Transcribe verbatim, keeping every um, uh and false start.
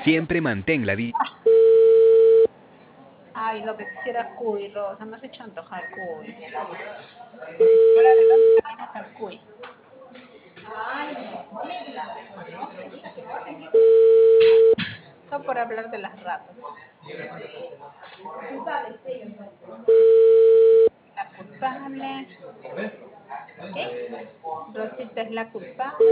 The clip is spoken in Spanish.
Siempre mantén la di- Ay, lo que quisiera es cuy, Rosa. Me has hecho antojar cuy. Ahora de dónde salimos al cuy. Todo por hablar de las ratas. La culpable. ¿Qué? Rosita es la culpable.